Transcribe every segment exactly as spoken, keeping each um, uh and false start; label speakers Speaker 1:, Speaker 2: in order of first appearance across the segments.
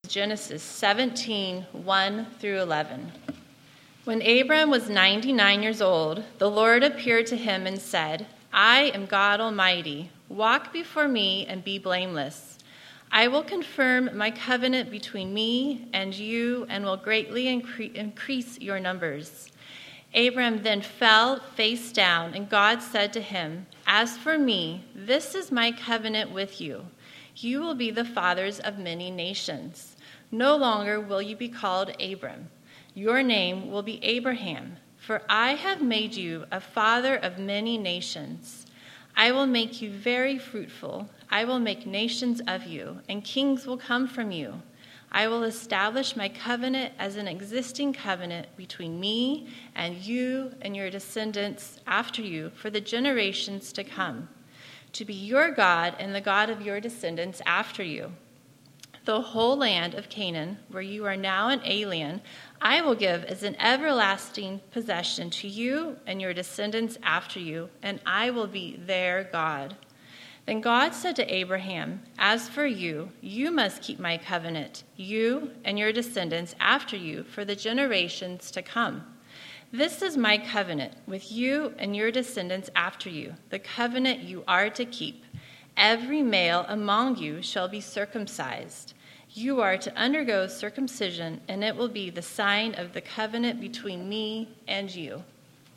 Speaker 1: Genesis seventeen, one through eleven. When Abram was ninety-nine years old, the Lord appeared to him and said, I am God Almighty. Walk before me and be blameless. I will confirm my covenant between me and you and will greatly incre- increase your numbers. Abram then fell face down, and God said to him, As for me, this is my covenant with you. You will be the fathers of many nations. No longer will you be called Abram. Your name will be Abraham, for I have made you a father of many nations. I will make you very fruitful. I will make nations of you, and kings will come from you. I will establish my covenant as an existing covenant between me and you and your descendants after you for the generations to come, to be your God and the God of your descendants after you. The whole land of Canaan, where you are now an alien, I will give as an everlasting possession to you and your descendants after you, and I will be their God. Then God said to Abraham, As for you, you must keep my covenant, you and your descendants after you, for the generations to come. This is my covenant with you and your descendants after you, the covenant you are to keep. Every male among you shall be circumcised. You are to undergo circumcision, and it will be the sign of the covenant between me and you.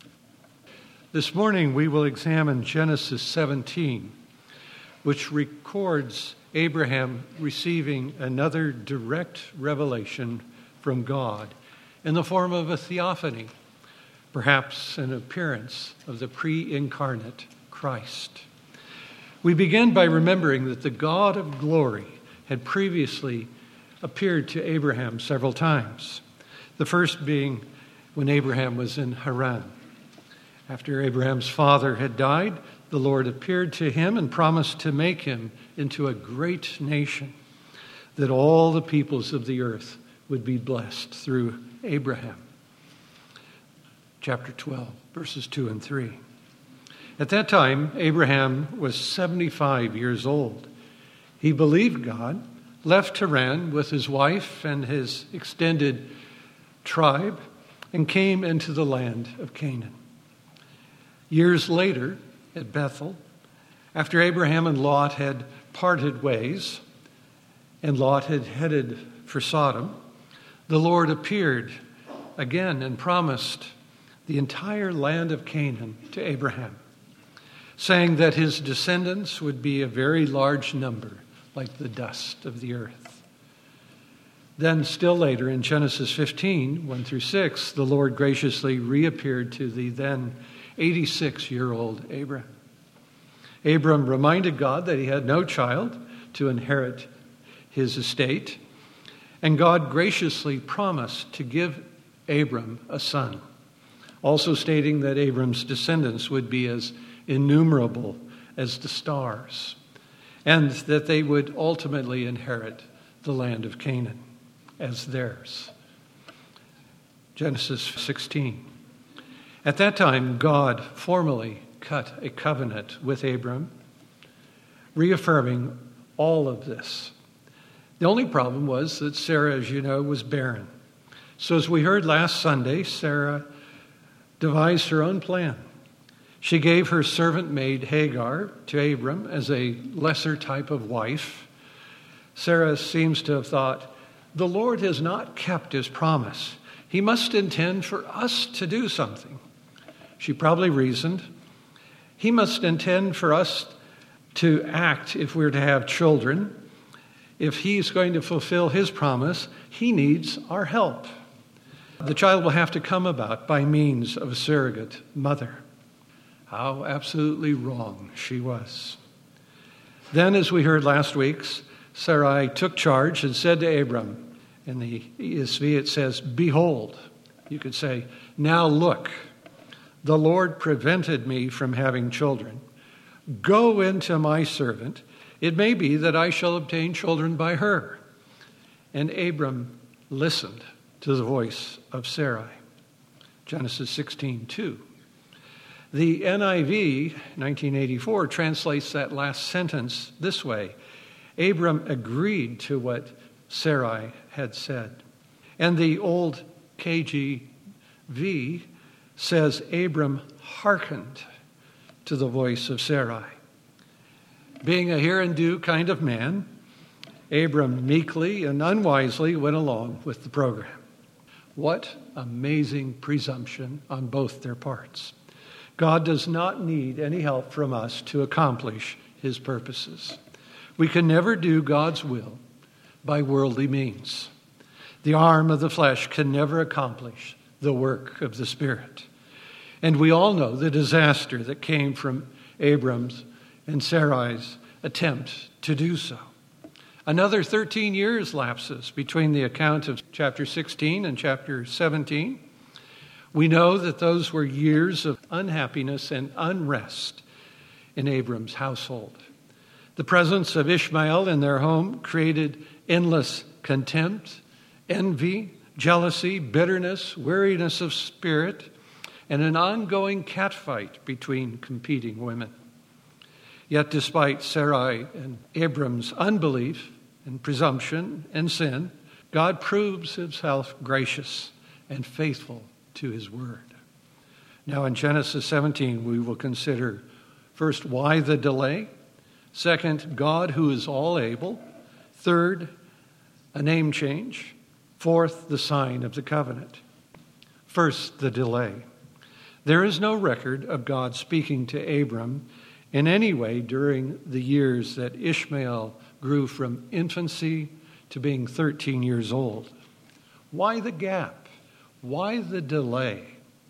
Speaker 2: This morning we will examine Genesis seventeen, which records Abraham receiving another direct revelation from God in the form of a theophany, perhaps an appearance of the pre-incarnate Christ. We begin by remembering that the God of glory had previously appeared to Abraham several times, the first being when Abraham was in Haran. After Abraham's father had died, the Lord appeared to him and promised to make him into a great nation, that all the peoples of the earth would be blessed through Abraham. Chapter twelve, verses two and three. At that time, Abraham was seventy-five years old. He believed God, left Haran with his wife and his extended tribe, and came into the land of Canaan. Years later, at Bethel, after Abraham and Lot had parted ways, and Lot had headed for Sodom, the Lord appeared again and promised the entire land of Canaan to Abraham, saying that his descendants would be a very large number, like the dust of the earth. Then, still later, in Genesis fifteen, one through six, the Lord graciously reappeared to the then eighty-six-year-old Abram. Abram reminded God that he had no child to inherit his estate, and God graciously promised to give Abram a son, also stating that Abram's descendants would be as innumerable as the stars, and that they would ultimately inherit the land of Canaan as theirs. Genesis sixteen. At that time, God formally cut a covenant with Abram, reaffirming all of this. The only problem was that Sarah, as you know, was barren. So as we heard last Sunday, Sarah devised her own plan. She gave her servant maid Hagar to Abram as a lesser type of wife. Sarah seems to have thought, the Lord has not kept his promise. He must intend for us to do something. She probably reasoned, he must intend for us to act if we're to have children. If he's going to fulfill his promise, he needs our help. The child will have to come about by means of a surrogate mother. How absolutely wrong she was. Then, as we heard last week, Sarai took charge and said to Abram, in the E S V it says, behold. You could say, now look, the Lord prevented me from having children. Go into my servant. It may be that I shall obtain children by her. And Abram listened to the voice of Sarai. Genesis sixteen two. The N I V, nineteen eighty-four, translates that last sentence this way. Abram agreed to what Sarai had said. And the old K J V says Abram hearkened to the voice of Sarai. Being a hear and do kind of man, Abram meekly and unwisely went along with the program. What amazing presumption on both their parts. God does not need any help from us to accomplish his purposes. We can never do God's will by worldly means. The arm of the flesh can never accomplish the work of the Spirit. And we all know the disaster that came from Abram's and Sarai's attempt to do so. Another thirteen years lapses between the account of chapter sixteen and chapter seventeen. We know that those were years of unhappiness and unrest in Abram's household. The presence of Ishmael in their home created endless contempt, envy, jealousy, bitterness, weariness of spirit, and an ongoing catfight between competing women. Yet despite Sarai and Abram's unbelief and presumption and sin, God proves himself gracious and faithful to his word. Now in Genesis seventeen, we will consider first, why the delay? Second, God who is all able. Third, a name change. Fourth, the sign of the covenant. First, the delay. There is no record of God speaking to Abram in any way during the years that Ishmael grew from infancy to being thirteen years old. Why the gap? Why the delay?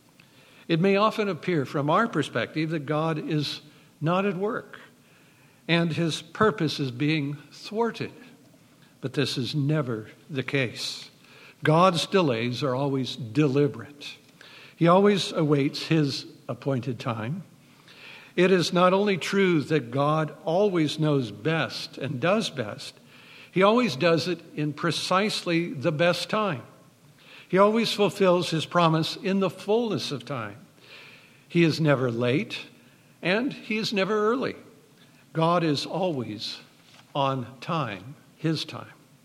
Speaker 2: It may often appear from our perspective that God is not at work and his purpose is being thwarted. But this is never the case. God's delays are always deliberate. He always awaits his appointed time. It is not only true that God always knows best and does best, he always does it in precisely the best time. He always fulfills his promise in the fullness of time. He is never late, and he is never early. God is always on time, his time.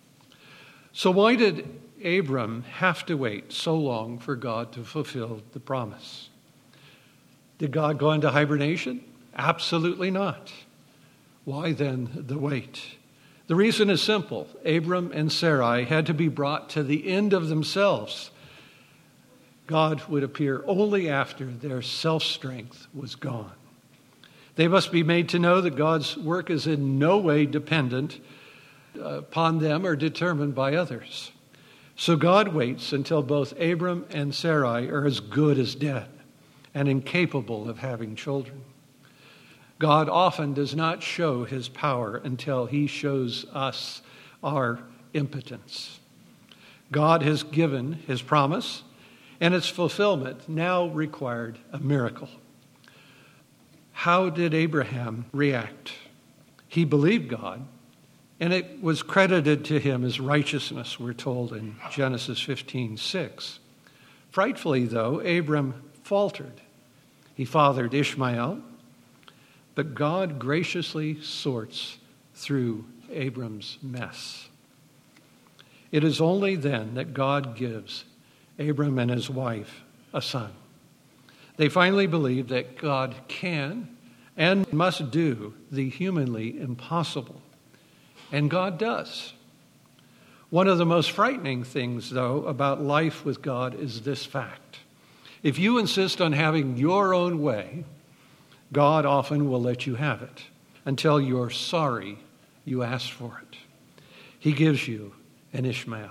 Speaker 2: So why did Abram have to wait so long for God to fulfill the promise? Did God go into hibernation? Absolutely not. Why then the wait? The reason is simple. Abram and Sarai had to be brought to the end of themselves. God would appear only after their self-strength was gone. They must be made to know that God's work is in no way dependent upon them or determined by others. So God waits until both Abram and Sarai are as good as dead and incapable of having children. God often does not show his power until he shows us our impotence. God has given his promise, and its fulfillment now required a miracle. How did Abraham react? He believed God, and it was credited to him as righteousness, we're told in Genesis fifteen six. Frightfully, though, Abram faltered. He fathered Ishmael, but God graciously sorts through Abram's mess. It is only then that God gives Abram and his wife a son. They finally believe that God can and must do the humanly impossible. And God does. One of the most frightening things, though, about life with God is this fact. If you insist on having your own way, God often will let you have it until you're sorry you asked for it. He gives you an Ishmael.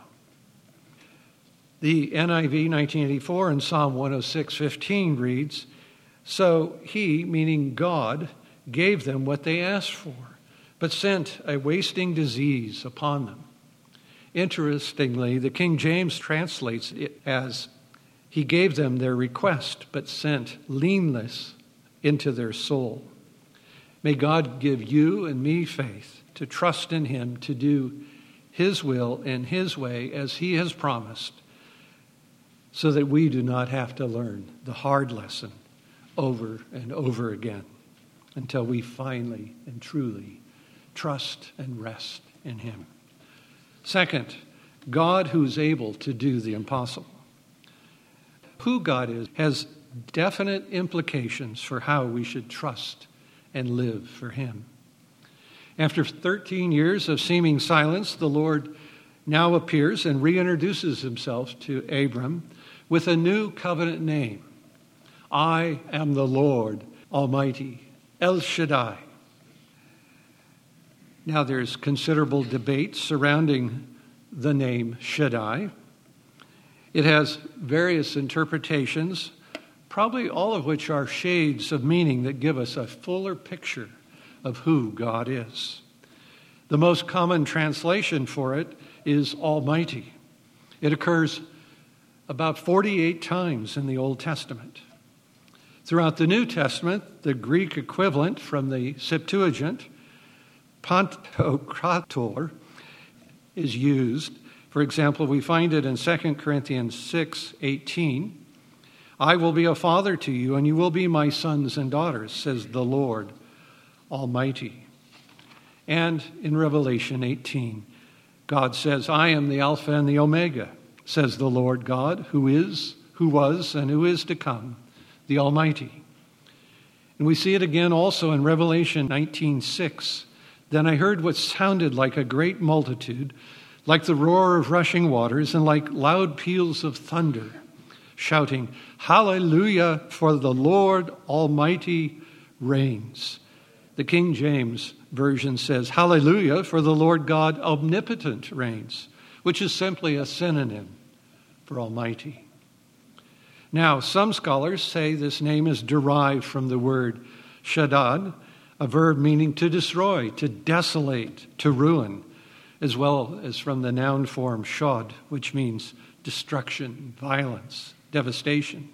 Speaker 2: The N I V nineteen eighty-four in Psalm one oh six fifteen reads, "So he," meaning God, "gave them what they asked for, but sent a wasting disease upon them." Interestingly, the King James translates it as, "He gave them their request, but sent leanness into their soul." May God give you and me faith to trust in him to do his will in his way as he has promised, so that we do not have to learn the hard lesson over and over again until we finally and truly trust and rest in him. Second, God who's able to do the impossible. Who God is has definite implications for how we should trust and live for him. After thirteen years of seeming silence, the Lord now appears and reintroduces himself to Abram with a new covenant name. I am the Lord Almighty, El Shaddai. Now there's considerable debate surrounding the name Shaddai. It has various interpretations, probably all of which are shades of meaning that give us a fuller picture of who God is. The most common translation for it is Almighty. It occurs about forty-eight times in the Old Testament. Throughout the New Testament, the Greek equivalent from the Septuagint, Pantokrator, is used. For example, we find it in Second Corinthians six eighteen. I will be a father to you, and you will be my sons and daughters, says the Lord Almighty. And in Revelation eighteen, God says, I am the Alpha and the Omega, says the Lord God, who is, who was, and who is to come, the Almighty. And we see it again also in Revelation nineteen six. Then I heard what sounded like a great multitude, like the roar of rushing waters, and like loud peals of thunder, shouting, Hallelujah, for the Lord Almighty reigns. The King James Version says, Hallelujah, for the Lord God omnipotent reigns, which is simply a synonym for Almighty. Now, some scholars say this name is derived from the word shaddad, a verb meaning to destroy, to desolate, to ruin, as well as from the noun form shod, which means destruction, violence, devastation.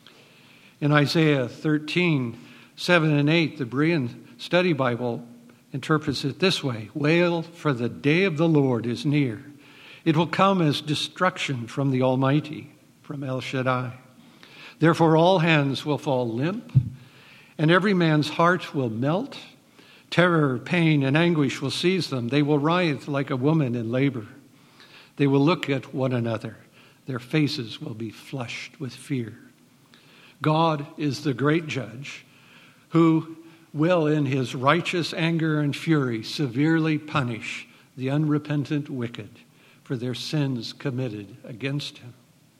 Speaker 2: In Isaiah thirteen, seven and eight, the Berean Study Bible interprets it this way: Wail, for the day of the Lord is near. It will come as destruction from the Almighty, from El Shaddai. Therefore all hands will fall limp, and every man's heart will melt. Terror, pain, and anguish will seize them. They will writhe like a woman in labor. They will look at one another. Their faces will be flushed with fear. God is the great judge who will, in his righteous anger and fury, severely punish the unrepentant wicked for their sins committed against him.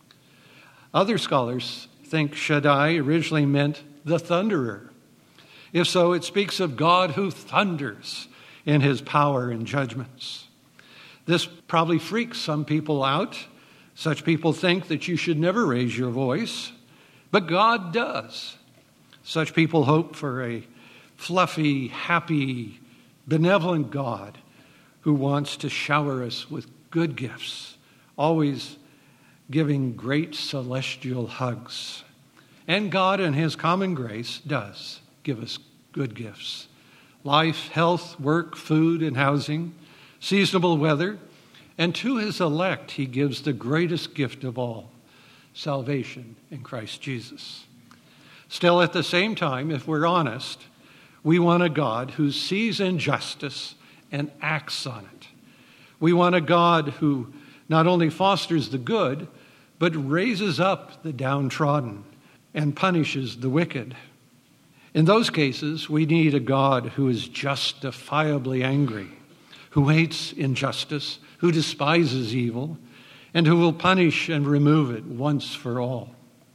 Speaker 2: Other scholars think Shaddai originally meant the thunderer. If so, it speaks of God who thunders in his power and judgments. This probably freaks some people out. Such people think that you should never raise your voice, but God does. Such people hope for a fluffy, happy, benevolent God who wants to shower us with good gifts, always giving great celestial hugs. And God in his common grace does give us good gifts. Life, health, work, food, and housing, seasonable weather, and to his elect he gives the greatest gift of all, salvation in Christ Jesus. Still, at the same time, if we're honest, we want a God who sees injustice and acts on it. We want a God who not only fosters the good, but raises up the downtrodden and punishes the wicked. In those cases, we need a God who is justifiably angry, who hates injustice, who despises evil, and who will punish and remove it once for all.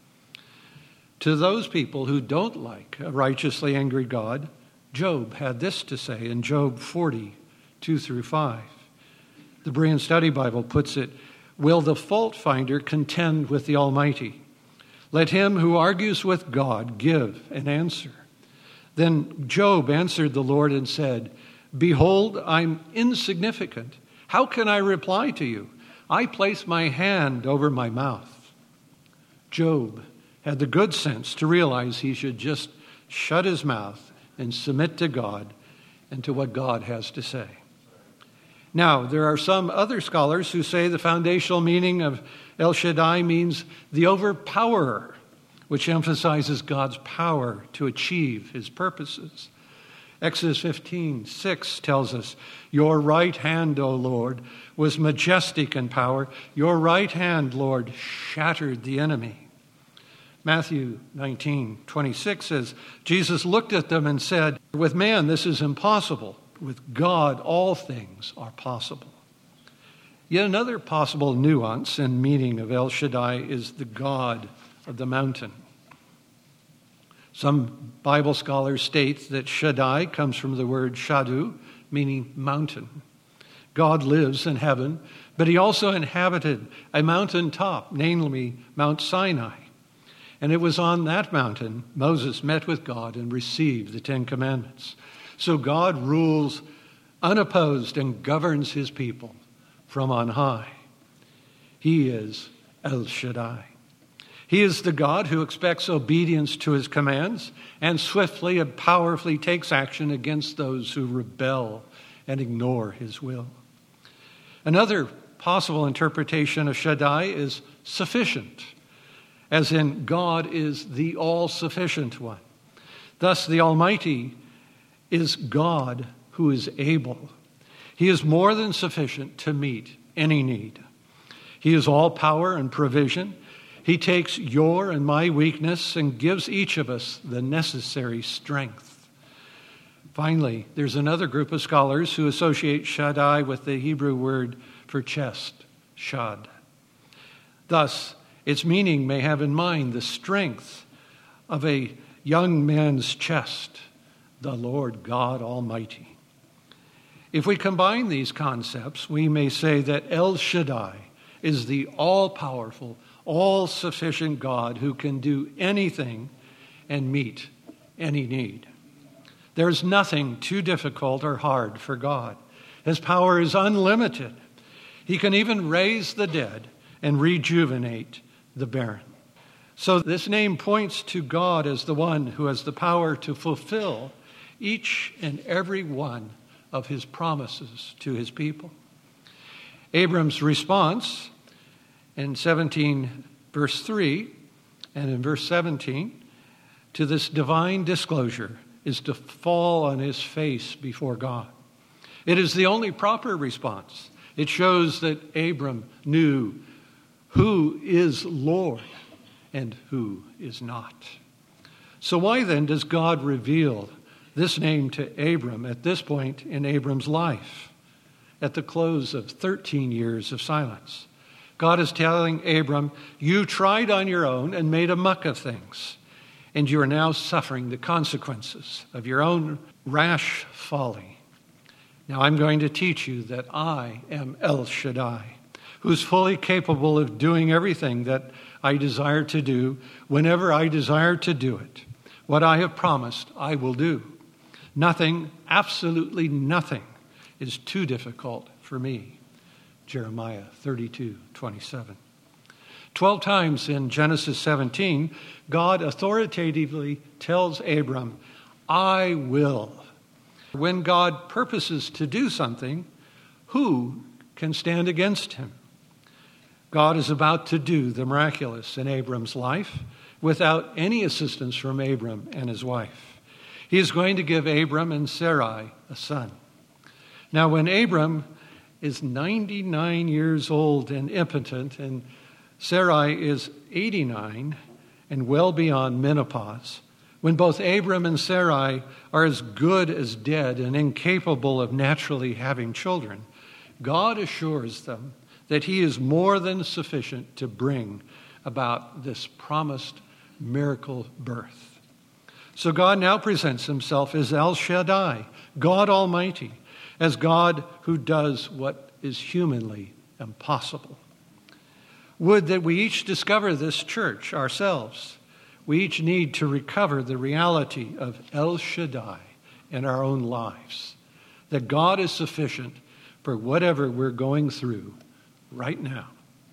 Speaker 2: To those people who don't like a righteously angry God, Job had this to say in Job forty, two through five. The Berean Study Bible puts it, will the fault finder contend with the Almighty? Let him who argues with God give an answer. Then Job answered the Lord and said, behold, I'm insignificant. How can I reply to you? I place my hand over my mouth. Job had the good sense to realize he should just shut his mouth and submit to God and to what God has to say. Now, there are some other scholars who say the foundational meaning of El Shaddai means the overpowerer, which emphasizes God's power to achieve his purposes. Exodus fifteen six tells us, your right hand, O Lord, was majestic in power. Your right hand, Lord, shattered the enemy. Matthew nineteen twenty-six says, Jesus looked at them and said, with man this is impossible. With God all things are possible. Yet another possible nuance and meaning of El Shaddai is the God of the mountain. Some Bible scholars state that Shaddai comes from the word Shadu, meaning mountain. God lives in heaven, but he also inhabited a mountain top, namely Mount Sinai. And it was on that mountain Moses met with God and received the Ten Commandments. So God rules unopposed and governs his people from on high. He is El Shaddai. He is the God who expects obedience to his commands and swiftly and powerfully takes action against those who rebel and ignore his will. Another possible interpretation of Shaddai is sufficient, as in God is the all-sufficient one. Thus, the Almighty is God who is able. He is more than sufficient to meet any need. He is all power and provision. He takes your and my weakness and gives each of us the necessary strength. Finally, there's another group of scholars who associate Shaddai with the Hebrew word for chest, shad. Thus, its meaning may have in mind the strength of a young man's chest, the Lord God Almighty. If we combine these concepts, we may say that El Shaddai is the all-powerful, all-sufficient God who can do anything and meet any need. There's nothing too difficult or hard for God. His power is unlimited. He can even raise the dead and rejuvenate the barren. So this name points to God as the one who has the power to fulfill each and every one of his promises to his people. Abram's response in seventeen, verse three, and in verse seventeen, to this divine disclosure is to fall on his face before God. It is the only proper response. It shows that Abram knew who is Lord and who is not. So why then does God reveal this name to Abram at this point in Abram's life, at the close of thirteen years of silence? God is telling Abram, you tried on your own and made a muck of things, and you are now suffering the consequences of your own rash folly. Now I'm going to teach you that I am El Shaddai, who's fully capable of doing everything that I desire to do whenever I desire to do it. What I have promised, I will do. Nothing, absolutely nothing, is too difficult for me. Jeremiah thirty-two twenty-seven. Twelve times in Genesis seventeen, God authoritatively tells Abram, I will. When God purposes to do something, who can stand against him? God is about to do the miraculous in Abram's life without any assistance from Abram and his wife. He is going to give Abram and Sarai a son. Now, when Abram is ninety-nine years old and impotent, and Sarai is eighty-nine and well beyond menopause, when both Abram and Sarai are as good as dead and incapable of naturally having children, God assures them that he is more than sufficient to bring about this promised miracle birth. So God now presents himself as El Shaddai, God Almighty, as God who does what is humanly impossible. Would that we each discover this church ourselves. We each need to recover the reality of El Shaddai in our own lives, that God is sufficient for whatever we're going through right now.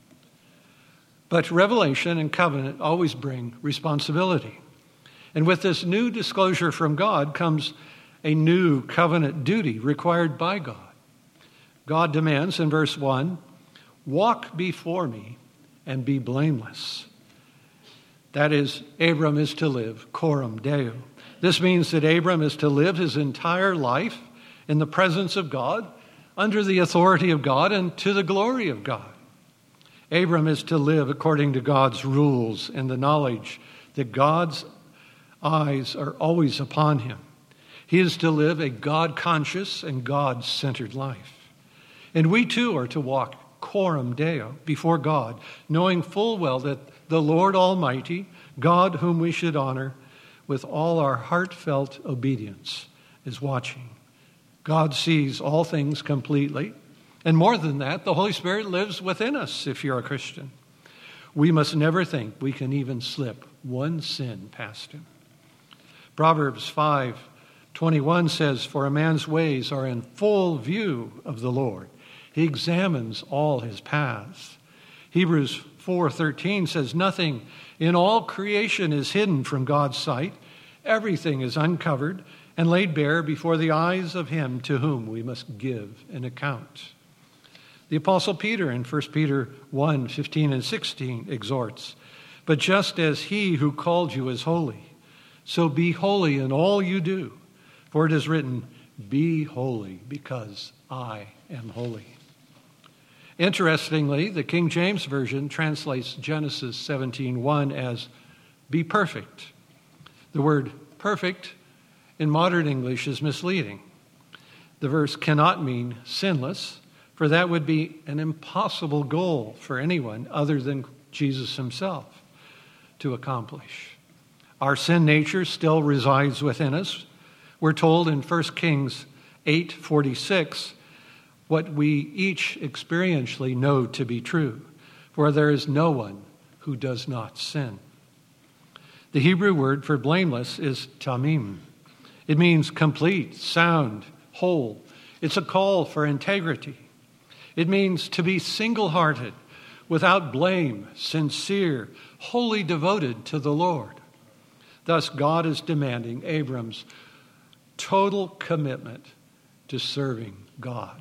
Speaker 2: But revelation and covenant always bring responsibility. And with this new disclosure from God comes a new covenant duty required by God. God demands in verse one, walk before me and be blameless. That is, Abram is to live coram Deo, This means that Abram is to live his entire life in the presence of God, under the authority of God, and to the glory of God. Abram is to live according to God's rules and the knowledge that God's eyes are always upon him. He is to live a God-conscious and God-centered life. And we too are to walk coram Deo before God, knowing full well that the Lord Almighty, God whom we should honor with all our heartfelt obedience, is watching. God sees all things completely. And more than that, the Holy Spirit lives within us if you're a Christian. We must never think we can even slip one sin past him. Proverbs five twenty-one says, "For a man's ways are in full view of the Lord. He examines all his paths." Hebrews four thirteen says, "Nothing in all creation is hidden from God's sight. Everything is uncovered and laid bare before the eyes of him to whom we must give an account." The Apostle Peter in First Peter one fifteen and sixteen exhorts, "But just as he who called you is holy, so be holy in all you do. For it is written, 'Be holy, because I am holy.'" Interestingly, the King James Version translates Genesis seventeen one as "be perfect." The word perfect in modern English is misleading. The verse cannot mean sinless, for that would be an impossible goal for anyone other than Jesus himself to accomplish. Our sin nature still resides within us. We're told in First Kings eight forty-six what we each experientially know to be true, for there is no one who does not sin. The Hebrew word for blameless is tamim. It means complete, sound, whole. It's a call for integrity. It means to be single-hearted, without blame, sincere, wholly devoted to the Lord. Thus, God is demanding Abram's total commitment to serving God.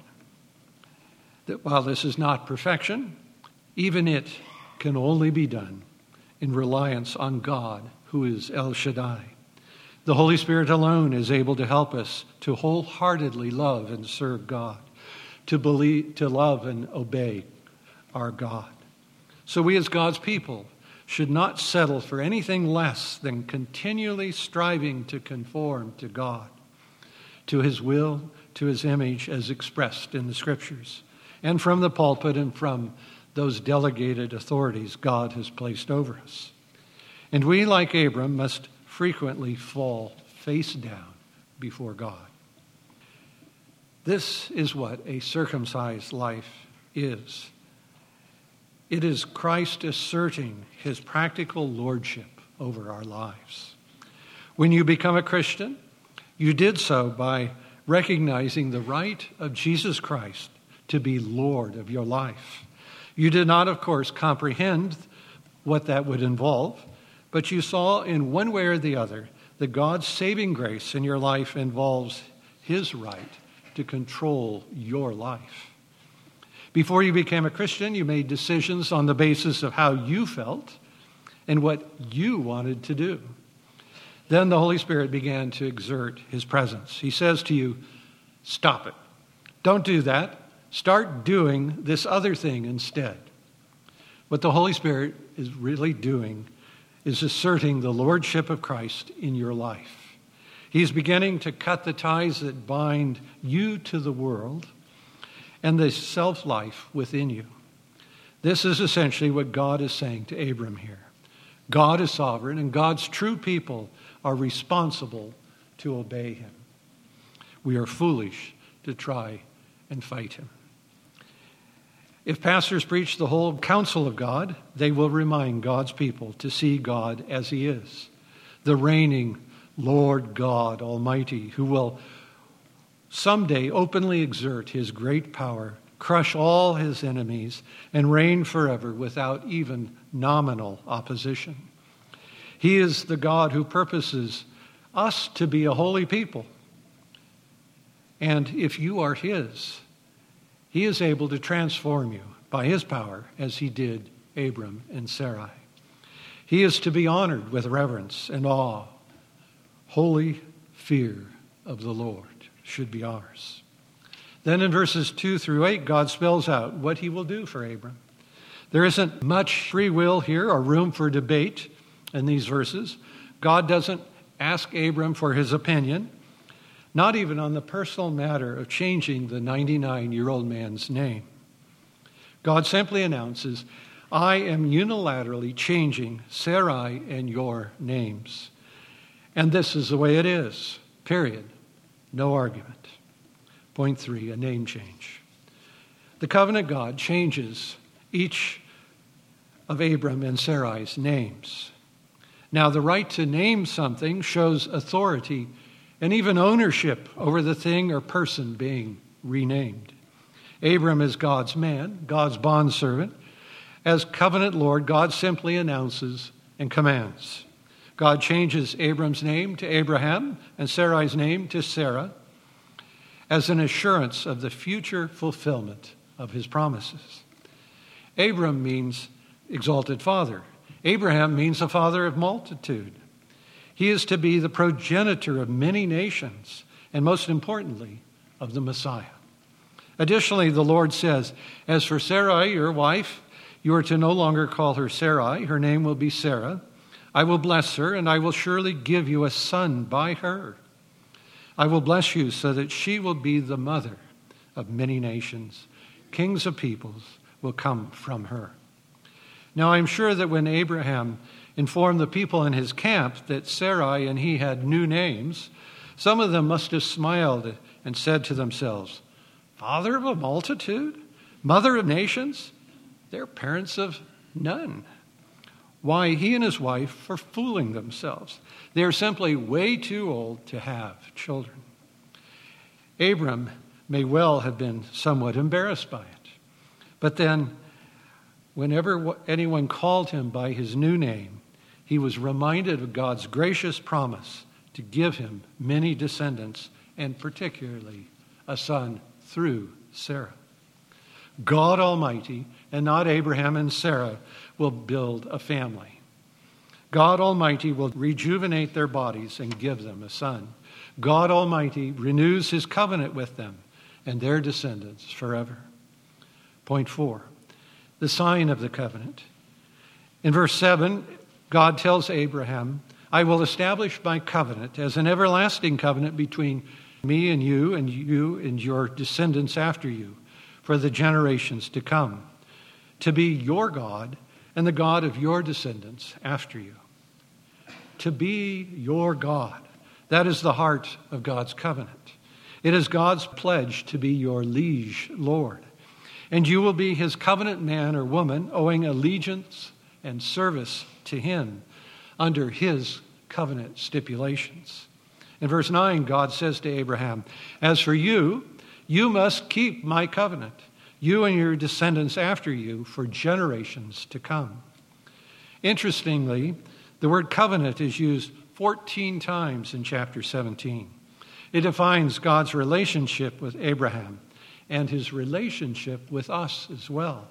Speaker 2: That while this is not perfection, even it can only be done in reliance on God, who is El Shaddai. The Holy Spirit alone is able to help us to wholeheartedly love and serve God, to believe, to love and obey our God. So we as God's people should not settle for anything less than continually striving to conform to God, to his will, to his image as expressed in the Scriptures, and from the pulpit and from those delegated authorities God has placed over us. And we, like Abram, must frequently fall face down before God. This is what a circumcised life is. It is Christ asserting his practical lordship over our lives. When you become a Christian, you did so by recognizing the right of Jesus Christ to be Lord of your life. You did not, of course, comprehend what that would involve, but you saw in one way or the other that God's saving grace in your life involves his right to control your life. Before you became a Christian, you made decisions on the basis of how you felt and what you wanted to do. Then the Holy Spirit began to exert his presence. He says to you, stop it. Don't do that. Start doing this other thing instead. What the Holy Spirit is really doing is asserting the lordship of Christ in your life. He's beginning to cut the ties that bind you to the world and the self-life within you. This is essentially what God is saying to Abram here. God is sovereign, and God's true people are responsible to obey him. We are foolish to try and fight him. If pastors preach the whole counsel of God, they will remind God's people to see God as he is, the reigning Lord God Almighty, who will someday openly exert his great power, crush all his enemies, and reign forever without even nominal opposition. He is the God who purposes us to be a holy people. And if you are his, he is able to transform you by his power as he did Abram and Sarai. He is to be honored with reverence and awe, Holy fear of the Lord should be ours. Then in verses two through eight, God spells out what he will do for Abram. There isn't much free will here or room for debate in these verses. God doesn't ask Abram for his opinion, not even on the personal matter of changing the ninety-nine-year-old man's name. God simply announces, I am unilaterally changing Sarai and your names. And this is the way it is, period. No argument. Point three, a name change. The covenant God changes each of Abram and Sarai's names. Now, the right to name something shows authority and even ownership over the thing or person being renamed. Abram is God's man, God's bondservant. As covenant Lord, God simply announces and commands. God changes Abram's name to Abraham and Sarai's name to Sarah as an assurance of the future fulfillment of his promises. Abram means exalted father. Abraham means a father of multitude. He is to be the progenitor of many nations, and most importantly, of the Messiah. Additionally, the Lord says, as for Sarai, your wife, you are to no longer call her Sarai. Her name will be Sarah. I will bless her, and I will surely give you a son by her. I will bless you so that she will be the mother of many nations. Kings of peoples will come from her. Now, I'm sure that when Abraham informed the people in his camp that Sarai and he had new names, some of them must have smiled and said to themselves, father of a multitude? Mother of nations? They're parents of none. Why, he and his wife are fooling themselves. They are simply way too old to have children. Abram may well have been somewhat embarrassed by it. But then, whenever anyone called him by his new name, he was reminded of God's gracious promise to give him many descendants, and particularly a son through Sarah. God Almighty, and not Abraham and Sarah, will build a family. God Almighty will rejuvenate their bodies and give them a son. God Almighty renews his covenant with them and their descendants forever. Point four, the sign of the covenant. In verse seven, God tells Abraham, I will establish my covenant as an everlasting covenant between me and you and you and your descendants after you for the generations to come, to be your God and the God of your descendants after you. To be your God. That is the heart of God's covenant. It is God's pledge to be your liege Lord. And you will be his covenant man or woman, owing allegiance and service to him under his covenant stipulations. In verse nine, God says to Abraham, as for you, you must keep my covenant, you and your descendants after you, for generations to come. Interestingly, the word covenant is used fourteen times in chapter seventeen. It defines God's relationship with Abraham and his relationship with us as well.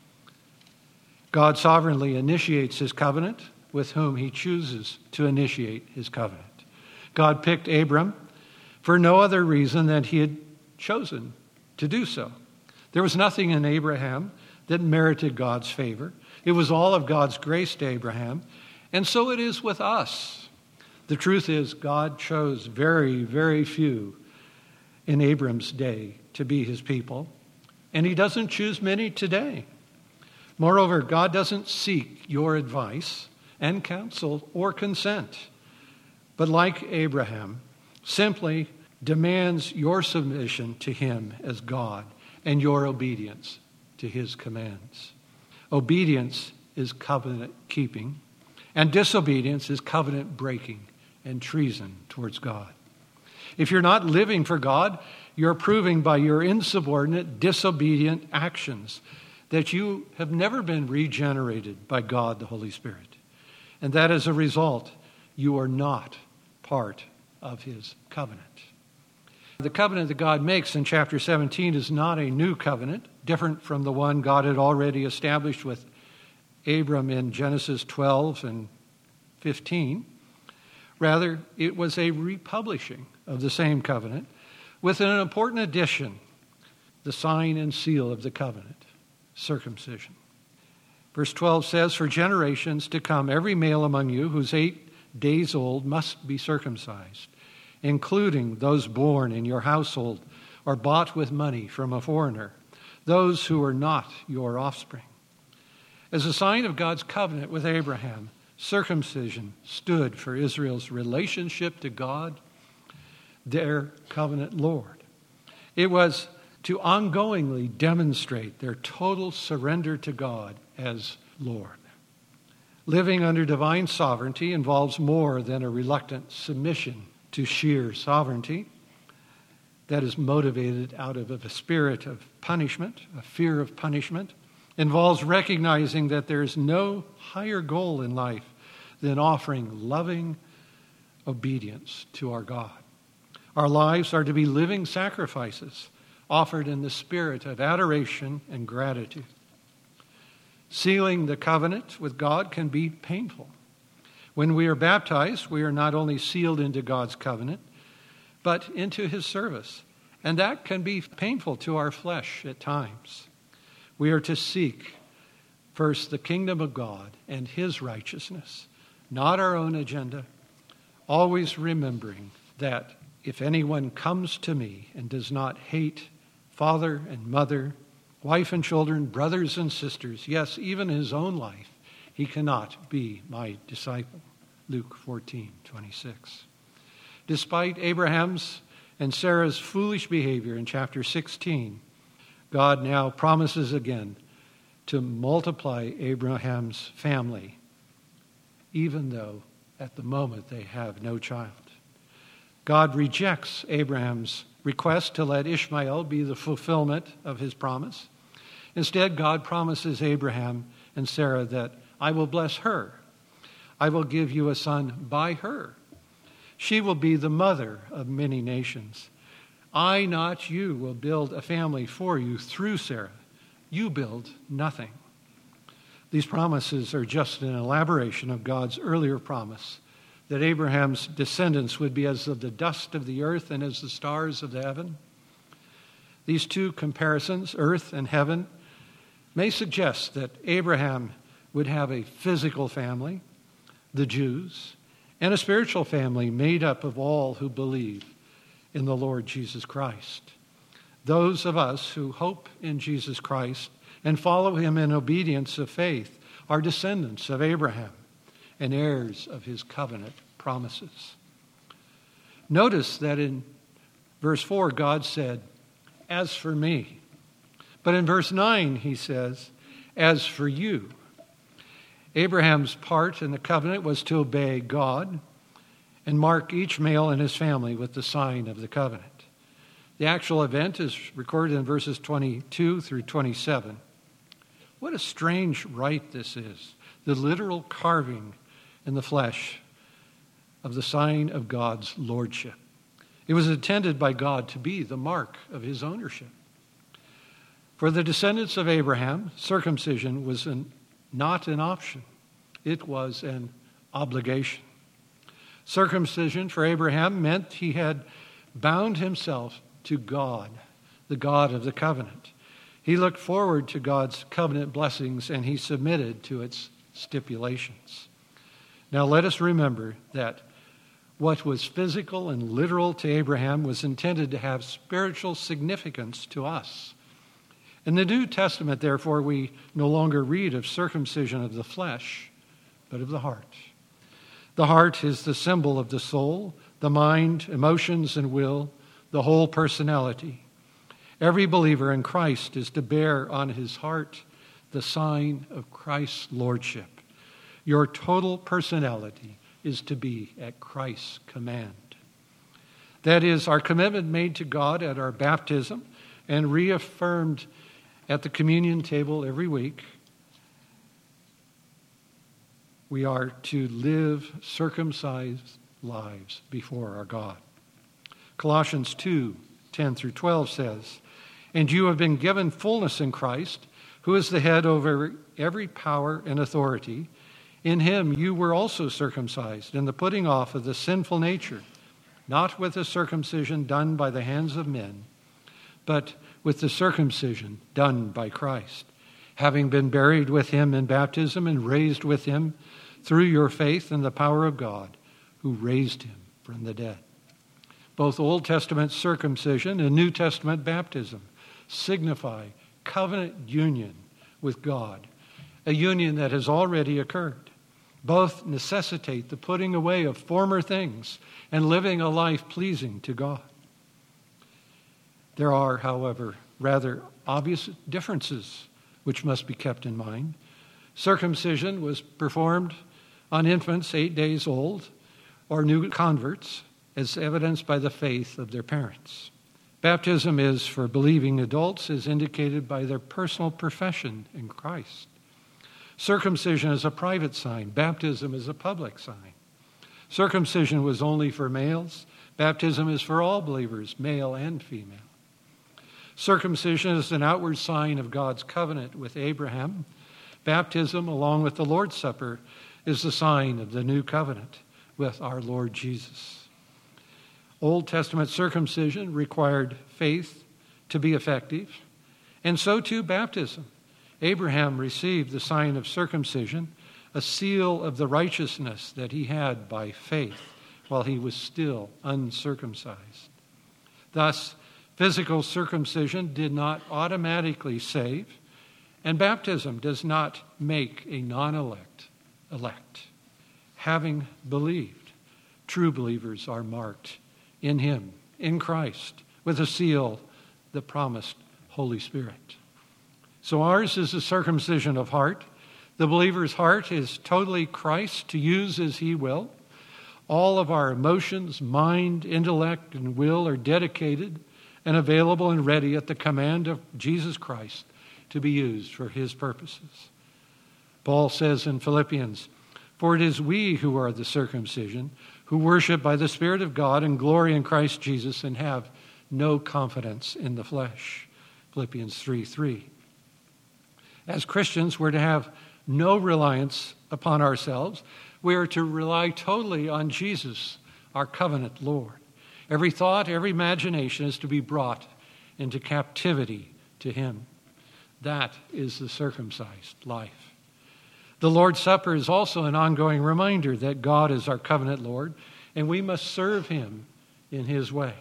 Speaker 2: God sovereignly initiates his covenant with whom he chooses to initiate his covenant. God picked Abram for no other reason than he had chosen to do so. There was nothing in Abraham that merited God's favor. It was all of God's grace to Abraham, and so it is with us. The truth is, God chose very, very few in Abram's day to be his people, and he doesn't choose many today. Moreover, God doesn't seek your advice and counsel or consent, but like Abraham, simply demands your submission to him as God and your obedience to his commands. Obedience is covenant keeping, and disobedience is covenant breaking and treason towards God. If you're not living for God, you're proving by your insubordinate, disobedient actions that you have never been regenerated by God the Holy Spirit. And that as a result, you are not part of his covenant. The covenant that God makes in chapter seventeen is not a new covenant, different from the one God had already established with Abram in Genesis twelve and fifteen. Rather, it was a republishing of the same covenant with an important addition, the sign and seal of the covenant, circumcision. Verse twelve says, "For generations to come, every male among you who's eight days old must be circumcised, including those born in your household or bought with money from a foreigner, those who are not your offspring." As a sign of God's covenant with Abraham, circumcision stood for Israel's relationship to God, their covenant Lord. It was to ongoingly demonstrate their total surrender to God as Lord. Living under divine sovereignty involves more than a reluctant submission to sheer sovereignty that is motivated out of a spirit of punishment, a fear of punishment. Involves recognizing that there is no higher goal in life than offering loving obedience to our God. Our lives are to be living sacrifices offered in the spirit of adoration and gratitude. Sealing the covenant with God can be painful. When we are baptized, we are not only sealed into God's covenant, but into his service. And that can be painful to our flesh at times. We are to seek first the kingdom of God and his righteousness, not our own agenda, always remembering that if anyone comes to me and does not hate father and mother, wife and children, brothers and sisters, yes, even his own life, he cannot be my disciple. Luke fourteen twenty-six. Despite Abraham's and Sarah's foolish behavior in chapter sixteen, God now promises again to multiply Abraham's family, even though at the moment they have no child. God rejects Abraham's request to let Ishmael be the fulfillment of his promise. Instead, God promises Abraham and Sarah that I will bless her. I will give you a son by her. She will be the mother of many nations. I, not you, will build a family for you through Sarah. You build nothing. These promises are just an elaboration of God's earlier promise that Abraham's descendants would be as of the dust of the earth and as the stars of the heaven. These two comparisons, earth and heaven, may suggest that Abraham would have a physical family, the Jews, and a spiritual family made up of all who believe in the Lord Jesus Christ. Those of us who hope in Jesus Christ and follow him in obedience of faith are descendants of Abraham and heirs of his covenant promises. Notice that in verse four, God said, "As for me." But in verse nine, he says, "As for you." Abraham's part in the covenant was to obey God and mark each male in his family with the sign of the covenant. The actual event is recorded in verses twenty-two through twenty-seven. What a strange rite this is, the literal carving in the flesh of the sign of God's lordship. It was intended by God to be the mark of his ownership. For the descendants of Abraham, circumcision was an, not an option. It was an obligation. Circumcision for Abraham meant he had bound himself to God, the God of the covenant. He looked forward to God's covenant blessings and he submitted to its stipulations. Now let us remember that what was physical and literal to Abraham was intended to have spiritual significance to us. In the New Testament, therefore, we no longer read of circumcision of the flesh, but of the heart. The heart is the symbol of the soul, the mind, emotions, and will, the whole personality. Every believer in Christ is to bear on his heart the sign of Christ's lordship. Your total personality is to be at Christ's command. That is, our commitment made to God at our baptism and reaffirmed at the communion table every week. We are to live circumcised lives before our God. Colossians two, ten through twelve says, "And you have been given fullness in Christ, who is the head over every power and authority, In him you were also circumcised in the putting off of the sinful nature, not with the circumcision done by the hands of men, but with the circumcision done by Christ, having been buried with him in baptism and raised with him through your faith in the power of God, who raised him from the dead. Both Old Testament circumcision and New Testament baptism signify covenant union with God, a union that has already occurred. Both necessitate the putting away of former things and living a life pleasing to God. There are, however, rather obvious differences which must be kept in mind. Circumcision was performed on infants eight days old or new converts, as evidenced by the faith of their parents. Baptism is for believing adults, as indicated by their personal profession in Christ. Circumcision is a private sign. Baptism is a public sign. Circumcision was only for males. Baptism is for all believers, male and female. Circumcision is an outward sign of God's covenant with Abraham. Baptism, along with the Lord's Supper, is the sign of the new covenant with our Lord Jesus. Old Testament circumcision required faith to be effective, and so too baptism. Abraham received the sign of circumcision, a seal of the righteousness that he had by faith while he was still uncircumcised. Thus, physical circumcision did not automatically save, and baptism does not make a non-elect elect. Having believed, true believers are marked in him, in Christ, with a seal, the promised Holy Spirit. So ours is a circumcision of heart. The believer's heart is totally Christ to use as he will. All of our emotions, mind, intellect, and will are dedicated and available and ready at the command of Jesus Christ to be used for his purposes. Paul says in Philippians, "For it is we who are the circumcision, who worship by the Spirit of God and glory in Christ Jesus and have no confidence in the flesh." Philippians three three. As Christians, we're to have no reliance upon ourselves. We are to rely totally on Jesus, our covenant Lord. Every thought, every imagination is to be brought into captivity to him. That is the circumcised life. The Lord's Supper is also an ongoing reminder that God is our covenant Lord, and we must serve him in his way.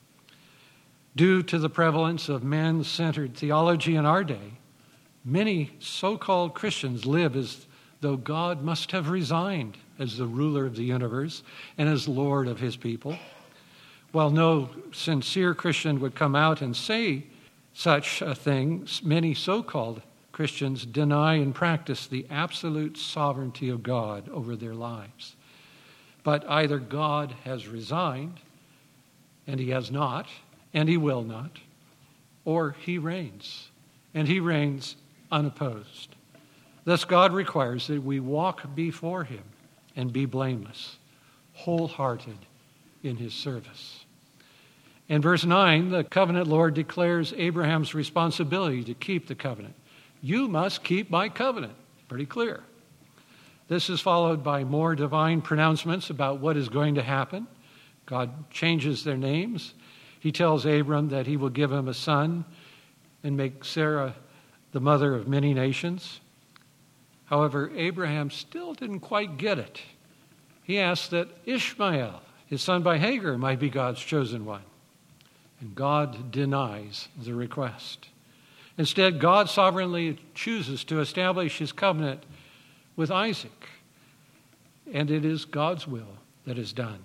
Speaker 2: Due to the prevalence of man-centered theology in our day, many so-called Christians live as though God must have resigned as the ruler of the universe and as Lord of his people. While no sincere Christian would come out and say such a thing, many so-called Christians deny and practice the absolute sovereignty of God over their lives. But either God has resigned, and he has not, and he will not, or he reigns, and he reigns unopposed. Thus God requires that we walk before him and be blameless, wholehearted in his service. In verse nine, the covenant Lord declares Abraham's responsibility to keep the covenant. You must keep my covenant. Pretty clear. This is followed by more divine pronouncements about what is going to happen. God changes their names. He tells Abram that he will give him a son and make Sarah the mother of many nations. However, Abraham still didn't quite get it. He asked that Ishmael, his son by Hagar, might be God's chosen one. And God denies the request. Instead, God sovereignly chooses to establish his covenant with Isaac. And it is God's will that is done.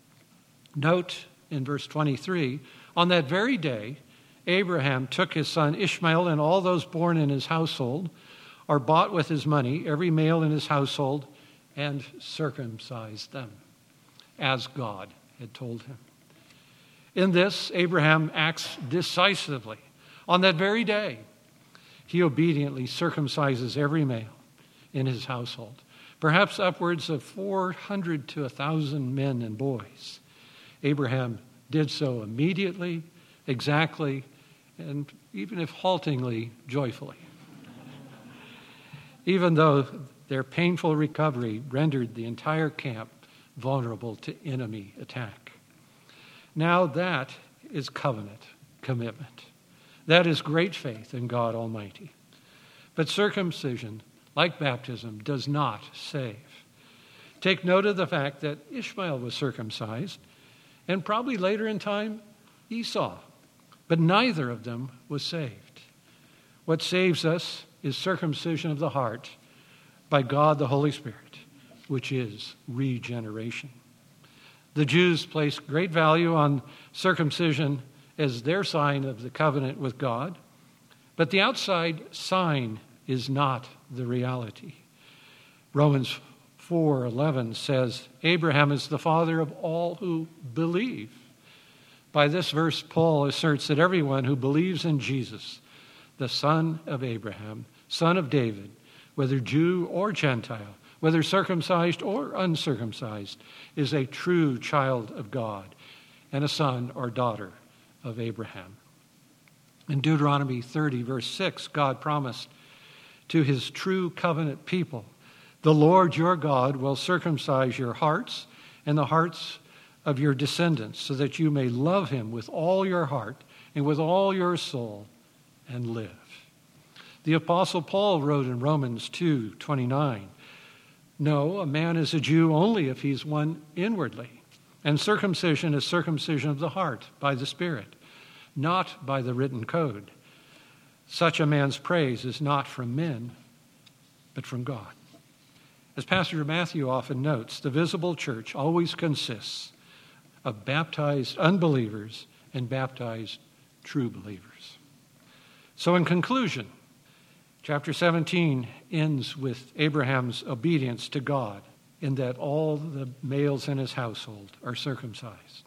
Speaker 2: Note in verse twenty-three, on that very day, Abraham took his son Ishmael and all those born in his household, or bought with his money, every male in his household, and circumcised them, as God had told him. In this, Abraham acts decisively. On that very day, he obediently circumcises every male in his household, perhaps upwards of four hundred to one thousand men and boys. Abraham did so immediately, exactly, and even if haltingly, joyfully. Even though Their painful recovery rendered the entire camp vulnerable to enemy attack. Now that is covenant commitment. That is great faith in God Almighty. But circumcision, like baptism, does not save. Take note of the fact that Ishmael was circumcised, and probably later in time, Esau. But neither of them was saved. What saves us is circumcision of the heart by God the Holy Spirit, which is regeneration. The Jews placed great value on circumcision as their sign of the covenant with God, but the outside sign is not the reality. Romans four eleven says, Abraham is the father of all who believe. By this verse, Paul asserts that everyone who believes in Jesus, the son of Abraham, son of David, whether Jew or Gentile, whether circumcised or uncircumcised, is a true child of God and a son or daughter of Abraham. In Deuteronomy thirty, verse six, God promised to his true covenant people, the Lord your God will circumcise your hearts and the hearts of your descendants, so that you may love him with all your heart and with all your soul and live. The Apostle Paul wrote in Romans two twenty-nine, no, a man is a Jew only if he's one inwardly, and circumcision is circumcision of the heart by the Spirit, not by the written code. Such a man's praise is not from men, but from God. As Pastor Matthew often notes, the visible church always consists of baptized unbelievers and baptized true believers. So in conclusion, chapter seventeen ends with Abraham's obedience to God in that all the males in his household are circumcised.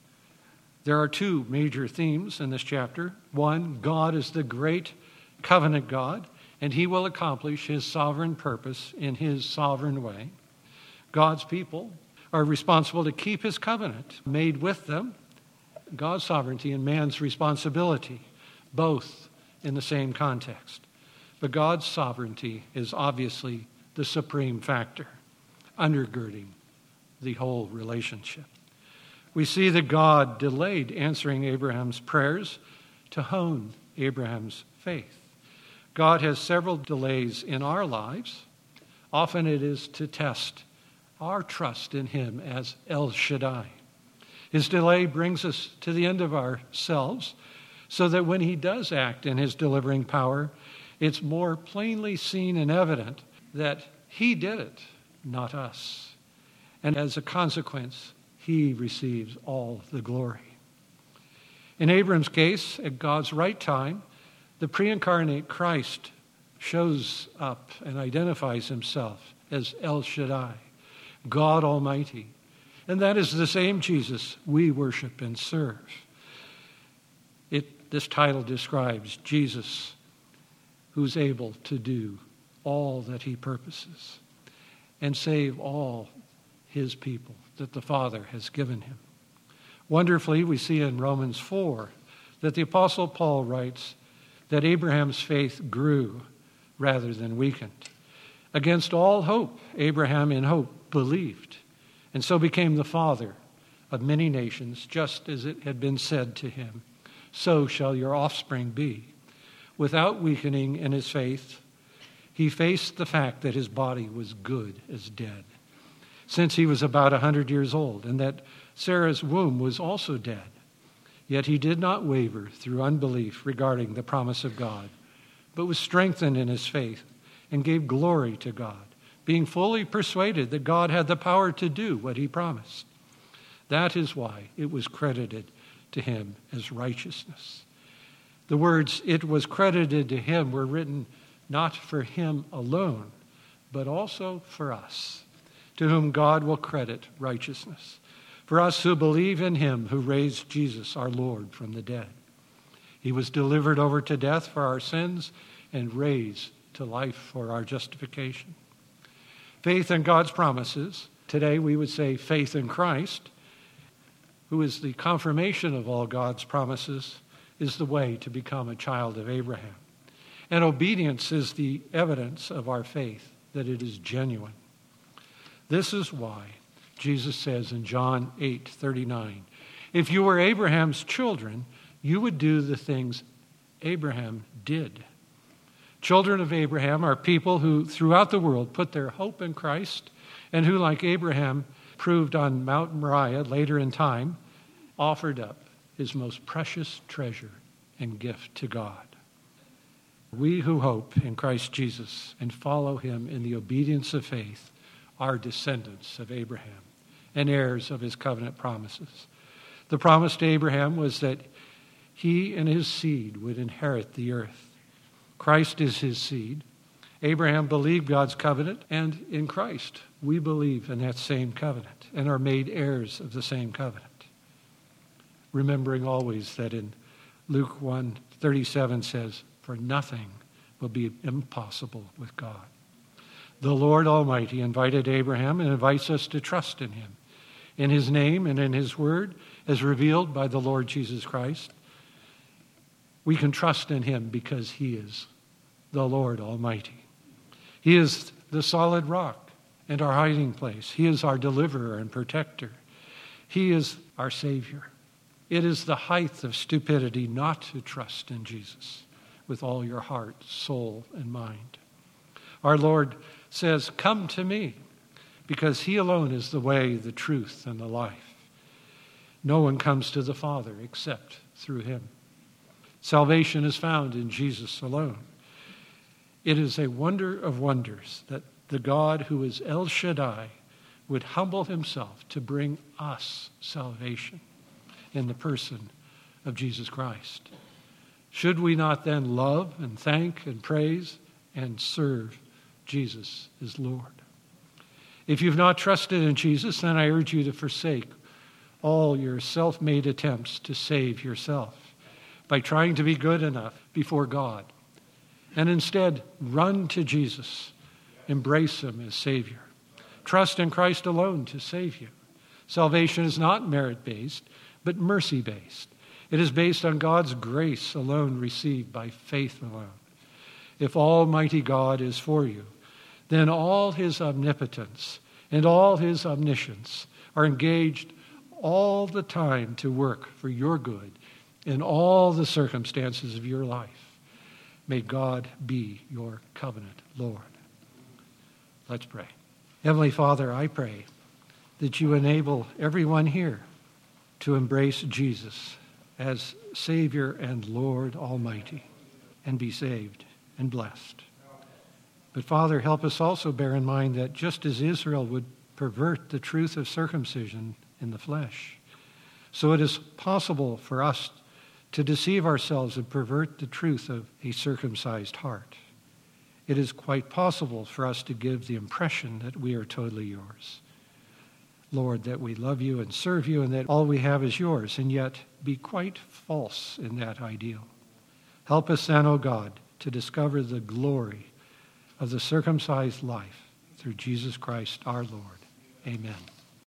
Speaker 2: There are two major themes in this chapter. One, God is the great covenant God, and he will accomplish his sovereign purpose in his sovereign way. God's people are responsible to keep his covenant made with them, God's sovereignty and man's responsibility, both in the same context. But God's sovereignty is obviously the supreme factor, undergirding the whole relationship. We see that God delayed answering Abraham's prayers to hone Abraham's faith. God has several delays in our lives. Often it is to test our trust in him as El Shaddai. His delay brings us to the end of ourselves so that when he does act in his delivering power, it's more plainly seen and evident that he did it, not us. And as a consequence, he receives all the glory. In Abram's case, at God's right time, the pre-incarnate Christ shows up and identifies himself as El Shaddai, God Almighty. And that is the same Jesus we worship and serve. It, this title describes Jesus, who's able to do all that he purposes and save all his people that the Father has given him. Wonderfully, we see in Romans four that the Apostle Paul writes that Abraham's faith grew rather than weakened. Against all hope, Abraham in hope believed, and so became the father of many nations, just as it had been said to him, so shall your offspring be. Without weakening in his faith, he faced the fact that his body was good as dead, since he was about a hundred years old, and that Sarah's womb was also dead. Yet he did not waver through unbelief regarding the promise of God, but was strengthened in his faith and gave glory to God, being fully persuaded that God had the power to do what he promised. That is why it was credited to him as righteousness. The words, "it was credited to him," were written not for him alone, but also for us, to whom God will credit righteousness, for us who believe in him who raised Jesus, our Lord, from the dead. He was delivered over to death for our sins and raised to life for our justification. Faith in God's promises, today we would say faith in Christ, who is the confirmation of all God's promises, is the way to become a child of Abraham. And obedience is the evidence of our faith that it is genuine. This is why Jesus says in John eight thirty-nine, if you were Abraham's children, you would do the things Abraham did. Children of Abraham are people who throughout the world put their hope in Christ and who, like Abraham proved on Mount Moriah later in time, offered up his most precious treasure and gift to God. We who hope in Christ Jesus and follow him in the obedience of faith are descendants of Abraham and heirs of his covenant promises. The promise to Abraham was that he and his seed would inherit the earth. Christ is his seed. Abraham believed God's covenant, and in Christ we believe in that same covenant and are made heirs of the same covenant. Remembering always that in Luke one thirty-seven says, for nothing will be impossible with God. The Lord Almighty invited Abraham and invites us to trust in him. In his name and in his word, as revealed by the Lord Jesus Christ, we can trust in him because he is the Lord Almighty. He is the solid rock and our hiding place. He is our deliverer and protector. He is our Savior. It is the height of stupidity not to trust in Jesus with all your heart, soul, and mind. Our Lord says, come to me, because he alone is the way, the truth, and the life. No one comes to the Father except through him. Salvation is found in Jesus alone. It is a wonder of wonders that the God who is El Shaddai would humble himself to bring us salvation in the person of Jesus Christ. Should we not then love and thank and praise and serve Jesus as Lord? If you've not trusted in Jesus, then I urge you to forsake all your self-made attempts to save yourself by trying to be good enough before God, and instead run to Jesus, embrace him as Savior. Trust in Christ alone to save you. Salvation is not merit-based, but mercy-based. It is based on God's grace alone, received by faith alone. If Almighty God is for you, then all his omnipotence and all his omniscience are engaged all the time to work for your good in all the circumstances of your life. May God be your covenant Lord. Let's pray. Heavenly Father, I pray that you enable everyone here to embrace Jesus as Savior and Lord Almighty and be saved and blessed. But Father, help us also bear in mind that just as Israel would pervert the truth of circumcision in the flesh, so it is possible for us to deceive ourselves and pervert the truth of a circumcised heart. It is quite possible for us to give the impression that we are totally yours. Lord, that we love you and serve you and that all we have is yours, and yet be quite false in that ideal. Help us then, O God, to discover the glory of the circumcised life through Jesus Christ our Lord. Amen.